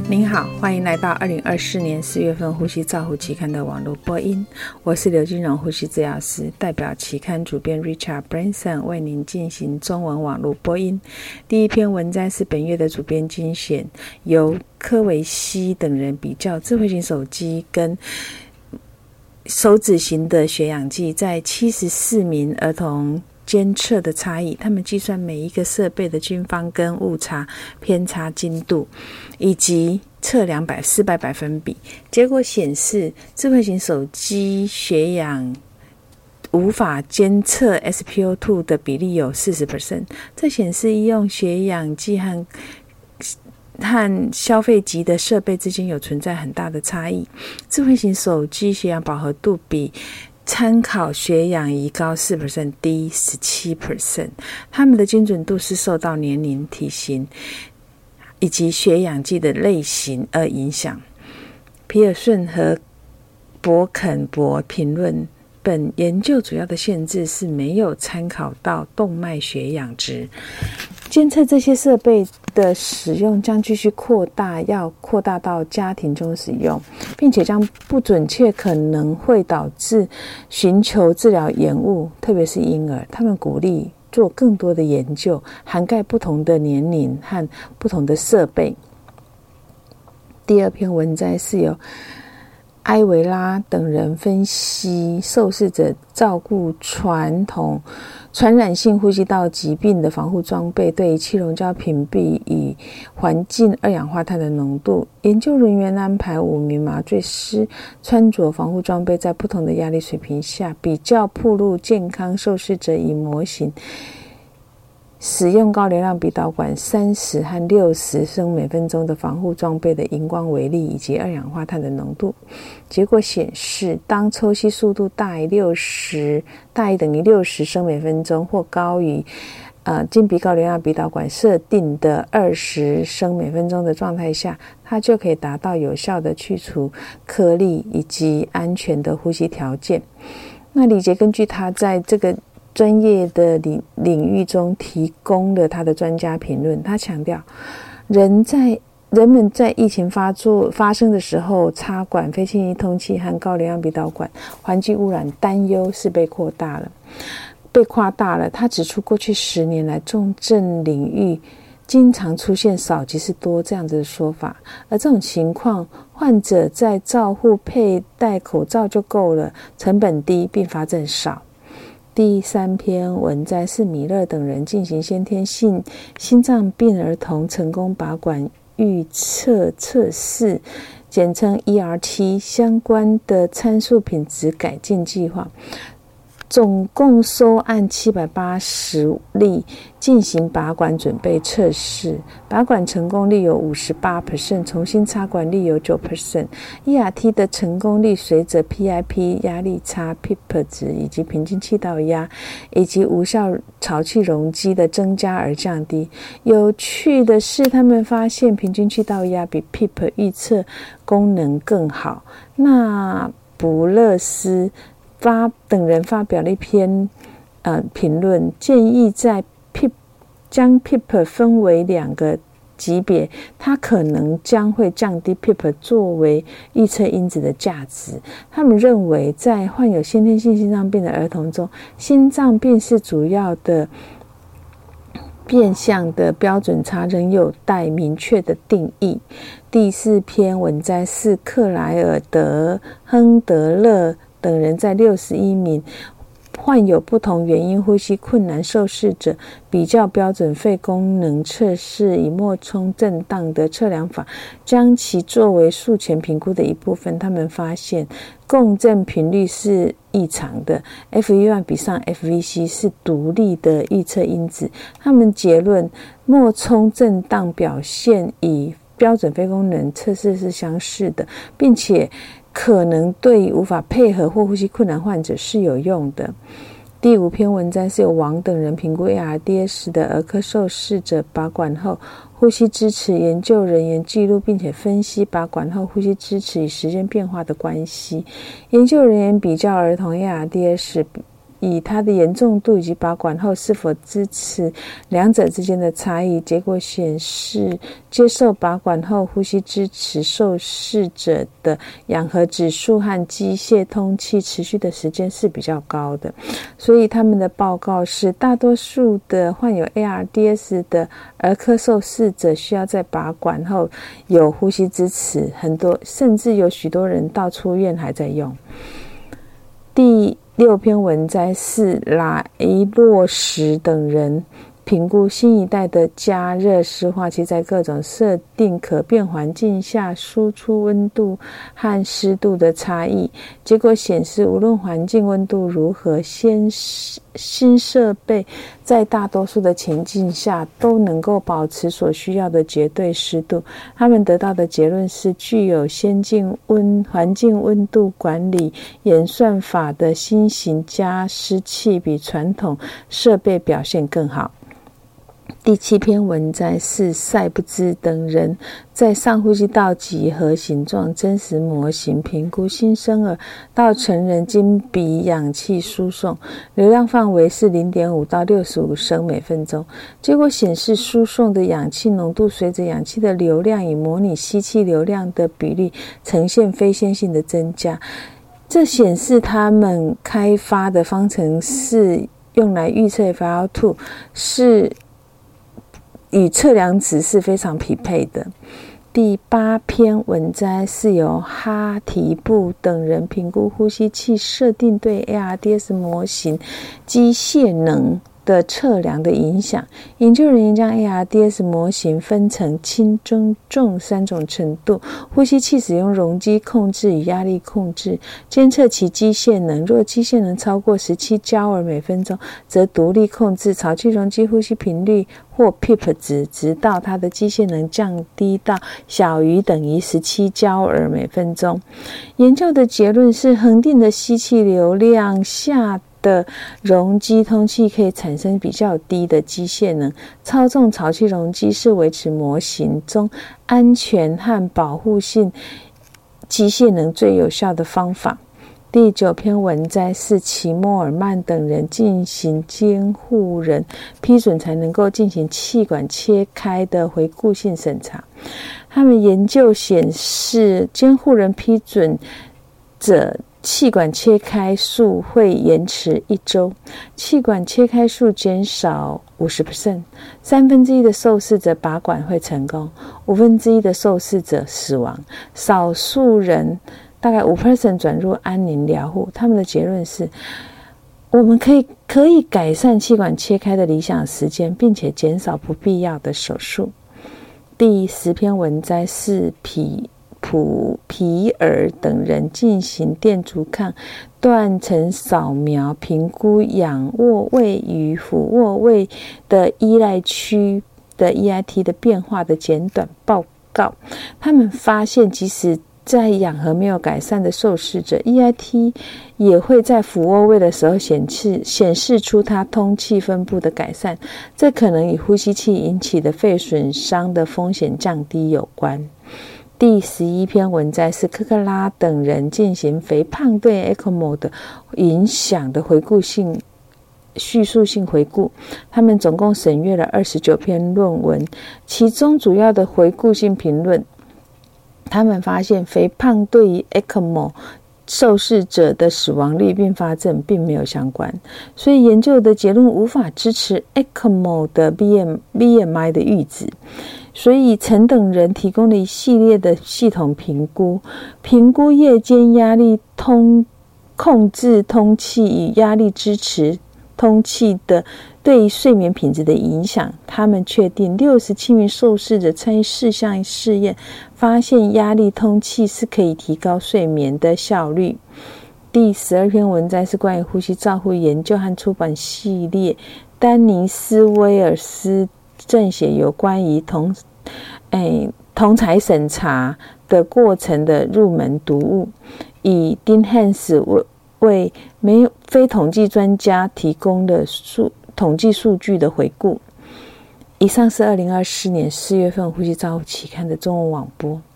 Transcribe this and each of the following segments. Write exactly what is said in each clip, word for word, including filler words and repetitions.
您好，欢迎来到二零二四年四月份呼吸照护期刊的网络播音。我是刘金荣呼吸治疗师，代表期刊主编 Richard Branson 为您进行中文网络播音。第一篇文章是本月的主编精选，由科维西等人比较智慧型手机跟手指型的血氧计在七十四名儿童监测的差异，他们计算每一个设备的均方跟误差偏差精度，以及测量百失败百分比。结果显示，智慧型手机血氧无法监测 S P O 二 的比例有 百分之四十， 这显示医用血氧计和和消费级的设备之间有存在很大的差异。智慧型手机血氧饱和度比参考血氧仪高 百分之四， 低 百分之十七， 它们的精准度是受到年龄、体型以及血氧计的类型而影响。皮尔顺和博肯伯评论，本研究主要的限制是没有参考到动脉血氧值。监测这些设备的使用将继续扩大，要扩大到家庭中使用，并且将不准确可能会导致寻求治疗延误，特别是婴儿。他们鼓励做更多的研究，涵盖不同的年龄和不同的设备。第二篇文摘是由埃维拉等人分析受试者照顾传统传染性呼吸道疾病的防护装备对气溶胶屏蔽与环境二氧化碳的浓度。研究人员安排五名麻醉师穿着防护装备，在不同的压力水平下比较暴露健康受试者以模型使用高流量鼻导管三十和六十升每分钟的防护装备的荧光微粒以及二氧化碳的浓度。结果显示，当抽吸速度大于六十大于等于六十升每分钟或高于呃经鼻高流量鼻导管设定的二十升每分钟的状态下，它就可以达到有效的去除颗粒以及安全的呼吸条件。那李杰根据他在这个专业的领领域中提供了他的专家评论。他强调，人在人们在疫情发作发生的时候，插管非气密通气和高流量鼻导管环境污染担忧是被扩大了，被夸大了。他指出，过去十年来，重症领域经常出现少即是多这样子的说法，而这种情况，患者在照护佩戴口罩就够了，成本低，并发症少。第三篇文摘是米勒等人进行先天性心脏病儿童成功拔管预测测试，简称 E R T 相关的参数品质改进计划。总共收案七百八十例进行拔管准备测试，拔管成功率有 百分之五十八， 重新插管率有 百分之九。 E R T 的成功率随着 P I P 压力差 P I P 值以及平均气道压以及无效潮气容积的增加而降低。有趣的是，他们发现平均气道压比 P I P 预测功能更好。那布勒斯发等人发表了一篇呃评论，建议在 P I P 将 P I P 分为两个级别，它可能将会降低 P I P 作为预测因子的价值。他们认为，在患有先天性心脏病的儿童中，心脏病是主要的变相的标准差仍有待明确的定义。第四篇文摘是克莱尔德亨德勒等人在六十一名患有不同原因呼吸困难受试者比较标准肺功能测试以脉冲震荡的测量法，将其作为术前评估的一部分。他们发现共振频率是异常的， F E 一 比上 F V C 是独立的预测因子。他们结论，脉冲震荡表现与标准肺功能测试是相似的，并且可能对无法配合或呼吸困难患者是有用的。第五篇文章是由王等人评估 A R D S 的儿科受试者拔管后呼吸支持，研究人员记录并且分析拔管后呼吸支持与时间变化的关系。研究人员比较儿童 A R D S 以它的严重度以及拔管后是否支持两者之间的差异。结果显示，接受拔管后呼吸支持受试者的氧合指数和机械通气持续的时间是比较高的。所以他们的报告是，大多数的患有 A R D S 的儿科受试者需要在拔管后有呼吸支持，很多甚至有许多人到出院还在用。第六篇文摘是莱洛什等人评估新一代的加热湿化器在各种设定可变环境下输出温度和湿度的差异。结果显示，无论环境温度如何，新新设备在大多数的情境下都能够保持所需要的绝对湿度。他们得到的结论是，具有先进温环境温度管理演算法的新型加湿器比传统设备表现更好。第七篇文摘是塞布兹等人在上呼吸道几何形状真实模型评估新生儿到成人经鼻氧气输送，流量范围是 零点五到六十五升每分钟。结果显示，输送的氧气浓度随着氧气的流量与模拟吸气流量的比例呈现非线性的增加。这显示他们开发的方程式用来预测 F L 二 是与测量值是非常匹配的。第八篇文摘是由哈提布等人评估呼吸器设定对 A R D S 模型机械能的测量的影响。研究人员将 A R D S 模型分成轻、中、重三种程度，呼吸器使用容积控制与压力控制，监测其机械能。若机械能超过十七焦耳每分钟，则独立控制潮气容积呼吸频率或 P I P 值，直到它的机械能降低到小于等于十七焦耳每分钟。研究的结论是，恒定的吸气流量下的容积通气可以产生比较低的机械能。操纵潮气容积是维持模型中安全和保护性机械能最有效的方法。第九篇文摘是齐莫尔曼等人进行监护人批准才能够进行气管切开的回顾性审查。他们研究显示，监护人批准者气管切开术会延迟一周，气管切开术减少 百分之五十， 三分之一的受试者拔管会成功，五分之一的受试者死亡，少数人大概 百分之五 转入安宁疗护。他们的结论是，我们可以可以改善气管切开的理想时间，并且减少不必要的手术。第十篇文摘是皮普皮尔等人进行电阻抗断层扫描，评估仰卧位与俯卧位的依赖区的 E I T 的变化的简短报告。他们发现，即使在氧合没有改善的受试者， E I T 也会在俯卧位的时候显示显示出它通气分布的改善，这可能与呼吸器引起的肺损伤的风险降低有关。第十一篇文摘是科克拉等人进行肥胖对 E C M O 的影响的回顾性叙述性回顾。他们总共审阅了二十九篇论文，其中主要的回顾性评论，他们发现肥胖对于 E C M O 受试者的死亡率并发症并没有相关，所以研究的结论无法支持 E C M O 的 B M I 的阈值。所以陈等人提供了一系列的系统评估，评估夜间压力通控制通气与压力支持通气的对于睡眠品质的影响。他们确定六十七名受试者参与四项试验，发现压力通气是可以提高睡眠的效率。第十二篇文摘是关于呼吸照护研究和出版系列，丹尼斯威尔斯撰写有关于同诶同侪审查的过程的入门读物，以丁汉斯为为没有非统计专家提供的数统计数据的回顾。以上是二零二四年四月份呼吸照护期刊的中文网播。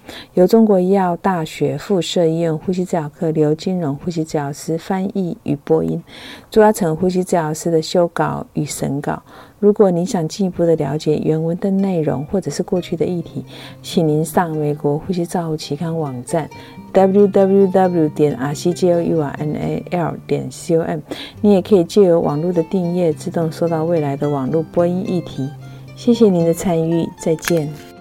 由中国医药大学附设医院呼吸治疗科刘金荣呼吸治疗师翻译与播音，朱阿成呼吸治疗师的修稿与审稿。如果您想进一步的了解原文的内容或者是过去的议题，请您上美国呼吸照护期刊网站 double-u double-u double-u 点 r c g l u r n a l 点 com。 你也可以借由网络的订阅自动收到未来的网络播音议题。谢谢您的参与，再见。